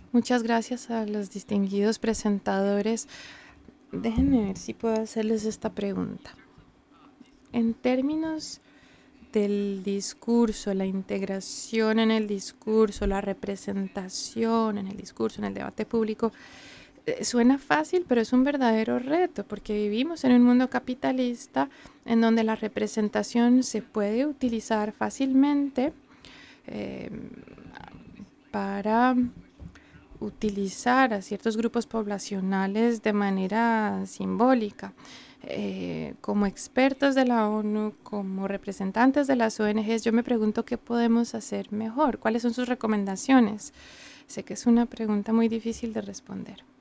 Muchas gracias a los distinguidos presentadores. Déjenme ver si puedo hacerles esta pregunta. En términos del discurso, la integración en el discurso, la representación en el discurso, en el debate público, suena fácil, pero es un verdadero reto, porque vivimos en un mundo capitalista en donde la representación se puede utilizar fácilmente eh, para utilizar a ciertos grupos poblacionales de manera simbólica. Como expertos de la ONU, como representantes de las ONGs, yo me pregunto qué podemos hacer mejor, cuáles son sus recomendaciones. Sé que es una pregunta muy difícil de responder.